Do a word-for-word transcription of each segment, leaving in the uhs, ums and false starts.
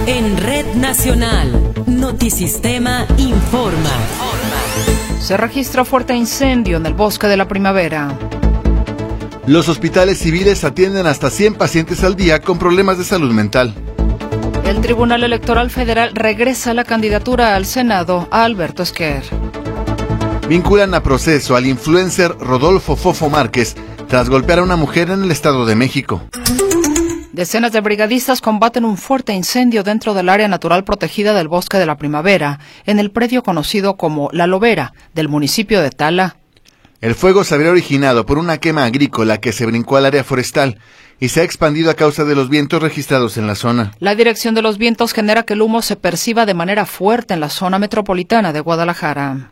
En Red Nacional, Notisistema informa. Se registra fuerte incendio en el Bosque de la Primavera. Los hospitales civiles atienden hasta cien pacientes al día con problemas de salud mental. El Tribunal Electoral Federal regresa la candidatura al Senado a Alberto Esquer. Vinculan a proceso al influencer Rodolfo Fofo Márquez tras golpear a una mujer en el Estado de México. Decenas de brigadistas combaten un fuerte incendio dentro del área natural protegida del Bosque de la Primavera, en el predio conocido como La Lobera, del municipio de Tala. El fuego se habría originado por una quema agrícola que se brincó al área forestal y se ha expandido a causa de los vientos registrados en la zona. La dirección de los vientos genera que el humo se perciba de manera fuerte en la zona metropolitana de Guadalajara.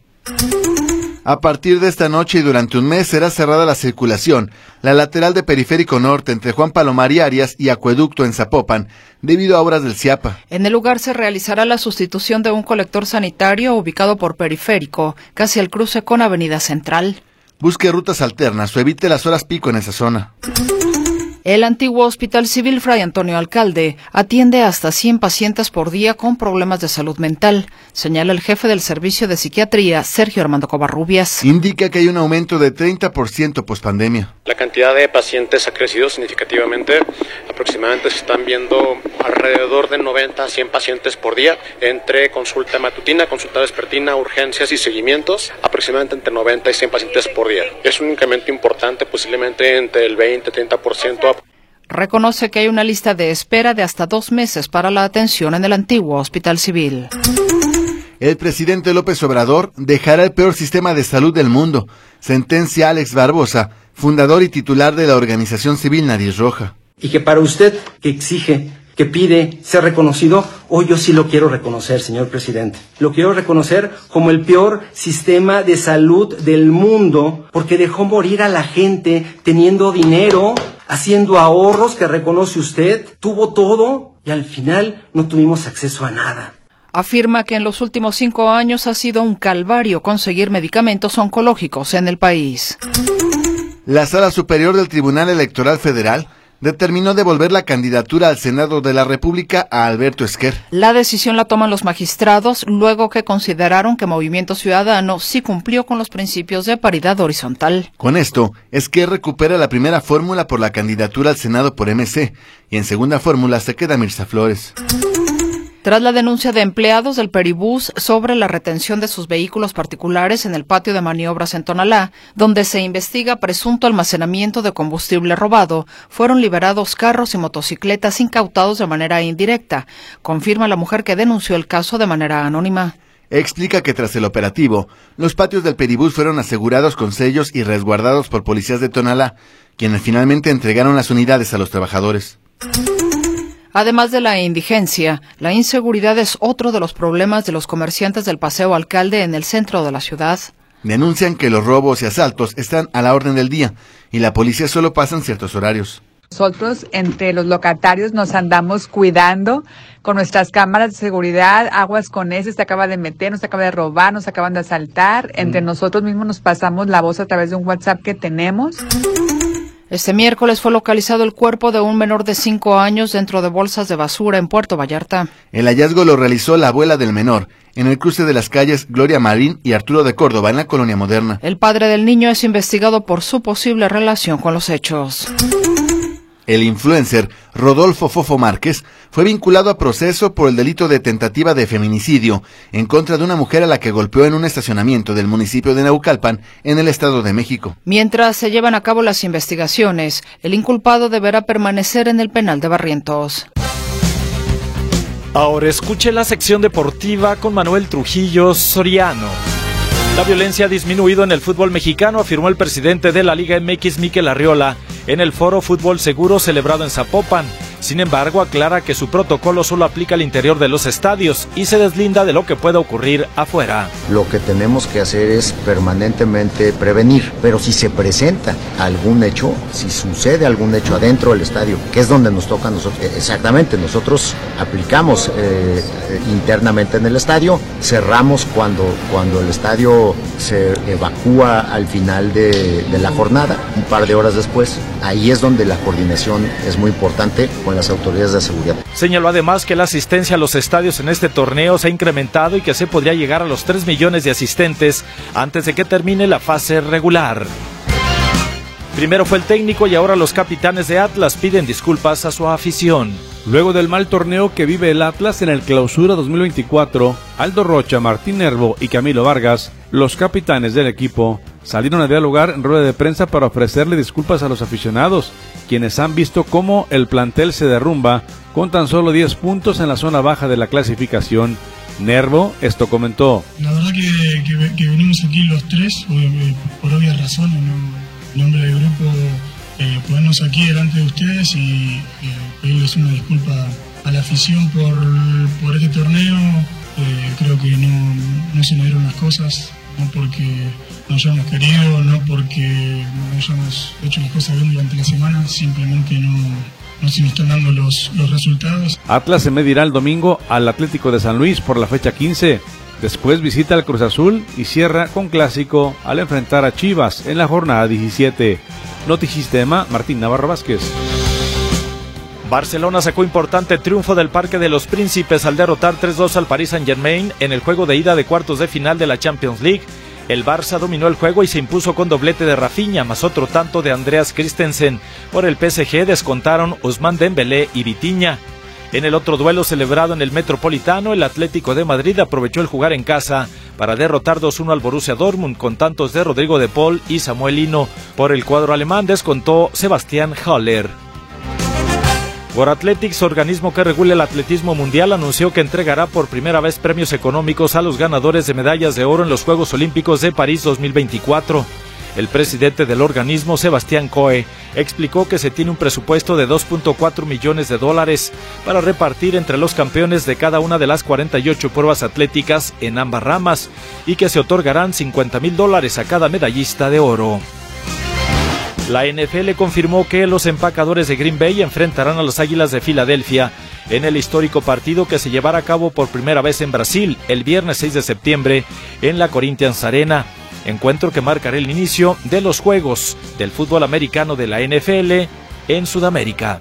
A partir de esta noche y durante un mes será cerrada la circulación, la lateral de Periférico Norte entre Juan Palomar y Arias y Acueducto en Zapopan, debido a obras del CIAPA. En el lugar se realizará la sustitución de un colector sanitario ubicado por Periférico, casi al cruce con Avenida Central. Busque rutas alternas o evite las horas pico en esa zona. El antiguo Hospital Civil Fray Antonio Alcalde atiende hasta cien pacientes por día con problemas de salud mental, señala el jefe del Servicio de Psiquiatría, Sergio Armando Covarrubias. Indica que hay un aumento de treinta por ciento pospandemia. La cantidad de pacientes ha crecido significativamente, aproximadamente se están viendo alrededor de noventa a cien pacientes por día, entre consulta matutina, consulta vespertina, urgencias y seguimientos, aproximadamente entre noventa y cien pacientes por día. Es un incremento importante, posiblemente entre el veinte a treinta por ciento. Reconoce que hay una lista de espera de hasta dos meses para la atención en el antiguo Hospital Civil. El presidente López Obrador dejará el peor sistema de salud del mundo, sentencia Alex Barbosa, fundador y titular de la organización civil Nariz Roja. Y que para usted, que exige, que pide ser reconocido, hoy yo sí lo quiero reconocer, señor presidente. Lo quiero reconocer como el peor sistema de salud del mundo, porque dejó morir a la gente teniendo dinero, haciendo ahorros que reconoce usted, tuvo todo y al final no tuvimos acceso a nada. Afirma que en los últimos cinco años ha sido un calvario conseguir medicamentos oncológicos en el país. La Sala Superior del Tribunal Electoral Federal determinó devolver la candidatura al Senado de la República a Alberto Esquer. La decisión la toman los magistrados luego que consideraron que Movimiento Ciudadano sí cumplió con los principios de paridad horizontal. Con esto, Esquer recupera la primera fórmula por la candidatura al Senado por M C y en segunda fórmula se queda Mirza Flores. Tras la denuncia de empleados del Peribús sobre la retención de sus vehículos particulares en el patio de maniobras en Tonalá, donde se investiga presunto almacenamiento de combustible robado, fueron liberados carros y motocicletas incautados de manera indirecta, confirma la mujer que denunció el caso de manera anónima. Explica que tras el operativo, los patios del Peribús fueron asegurados con sellos y resguardados por policías de Tonalá, quienes finalmente entregaron las unidades a los trabajadores. Además de la indigencia, la inseguridad es otro de los problemas de los comerciantes del Paseo Alcalde en el centro de la ciudad. Denuncian que los robos y asaltos están a la orden del día y la policía solo pasa en ciertos horarios. Nosotros, entre los locatarios, nos andamos cuidando con nuestras cámaras de seguridad. Aguas con ese, se acaba de meter, nos acaba de robar, nos acaban de asaltar. Entre mm. nosotros mismos nos pasamos la voz a través de un WhatsApp que tenemos. Este miércoles fue localizado el cuerpo de un menor de cinco años dentro de bolsas de basura en Puerto Vallarta. El hallazgo lo realizó la abuela del menor, en el cruce de las calles Gloria Marín y Arturo de Córdoba, en la Colonia Moderna. El padre del niño es investigado por su posible relación con los hechos. El influencer Rodolfo Fofo Márquez fue vinculado a proceso por el delito de tentativa de feminicidio en contra de una mujer a la que golpeó en un estacionamiento del municipio de Naucalpan, en el Estado de México. Mientras se llevan a cabo las investigaciones, el inculpado deberá permanecer en el penal de Barrientos. Ahora escuche la sección deportiva con Manuel Trujillo Soriano. La violencia ha disminuido en el fútbol mexicano, afirmó el presidente de la Liga M X, Mikel Arriola, en el foro Fútbol Seguro celebrado en Zapopan. Sin embargo, aclara que su protocolo solo aplica al interior de los estadios y se deslinda de lo que pueda ocurrir afuera. Lo que tenemos que hacer es permanentemente prevenir, pero si se presenta algún hecho, si sucede algún hecho adentro del estadio, que es donde nos toca a nosotros, exactamente, nosotros aplicamos eh, internamente en el estadio, cerramos cuando, cuando el estadio se evacúa al final de, de la jornada, un par de horas después, ahí es donde la coordinación es muy importante. con las autoridades de seguridad. Señaló además que la asistencia a los estadios en este torneo se ha incrementado y que se podría llegar a los tres millones de asistentes antes de que termine la fase regular. Primero fue el técnico y ahora los capitanes de Atlas piden disculpas a su afición. Luego del mal torneo que vive el Atlas en el Clausura dos mil veinticuatro, Aldo Rocha, Martín Nervo y Camilo Vargas, los capitanes del equipo, salieron a dialogar en rueda de prensa para ofrecerle disculpas a los aficionados, quienes han visto cómo el plantel se derrumba con tan solo diez puntos en la zona baja de la clasificación. Nervo esto comentó. La verdad que, que, que venimos aquí los tres, por obvias razones, ¿no? En nombre del grupo, eh, ponernos aquí delante de ustedes y eh, pedirles una disculpa a la afición por, por este torneo. Eh, creo que no, no se nos dieron las cosas, no porque no hayamos querido, no porque no hayamos hecho las cosas bien durante la semana, simplemente no, no se nos están dando los, los resultados. Atlas se medirá el domingo al Atlético de San Luis por la fecha quince. Después visita al Cruz Azul y cierra con clásico al enfrentar a Chivas en la jornada diecisiete. Notisistema, Martín Navarro Vázquez. Barcelona sacó importante triunfo del Parque de los Príncipes al derrotar tres dos al Paris Saint-Germain en el juego de ida de cuartos de final de la Champions League. El Barça dominó el juego y se impuso con doblete de Rafinha, más otro tanto de Andreas Christensen. Por el P S G descontaron Ousmane Dembélé y Vitinha. En el otro duelo celebrado en el Metropolitano, el Atlético de Madrid aprovechó el jugar en casa para derrotar dos uno al Borussia Dortmund con tantos de Rodrigo de Paul y Samuel Lino. Por el cuadro alemán descontó Sebastián Haller. World Athletics, organismo que regula el atletismo mundial, anunció que entregará por primera vez premios económicos a los ganadores de medallas de oro en los Juegos Olímpicos de París dos mil veinticuatro. El presidente del organismo, Sebastián Coe, explicó que se tiene un presupuesto de dos punto cuatro millones de dólares para repartir entre los campeones de cada una de las cuarenta y ocho pruebas atléticas en ambas ramas y que se otorgarán cincuenta mil dólares a cada medallista de oro. La N F L confirmó que los empacadores de Green Bay enfrentarán a las Águilas de Filadelfia en el histórico partido que se llevará a cabo por primera vez en Brasil el viernes seis de septiembre en la Corinthians Arena. Encuentro que marcará el inicio de los juegos del fútbol americano de la N F L en Sudamérica.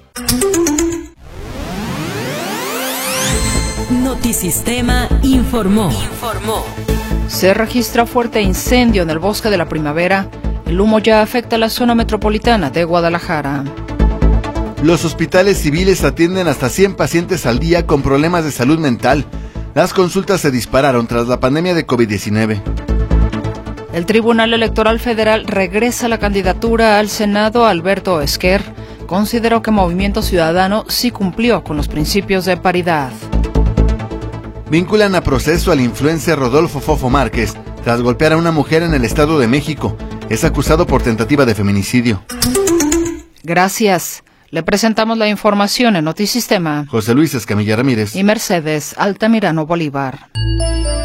Notisistema informó. Informó. Se registra fuerte incendio en el Bosque de la Primavera. El humo ya afecta la zona metropolitana de Guadalajara. Los hospitales civiles atienden hasta cien pacientes al día con problemas de salud mental. Las consultas se dispararon tras la pandemia de COVID diecinueve. El Tribunal Electoral Federal regresa la candidatura al Senado a Alberto Esquer. Consideró que Movimiento Ciudadano sí cumplió con los principios de paridad. Vinculan a proceso al influencer Rodolfo Fofo Márquez tras golpear a una mujer en el Estado de México. Es acusado por tentativa de feminicidio. Gracias. Le presentamos la información en Notisistema. José Luis Escamilla Ramírez y Mercedes Altamirano Bolívar.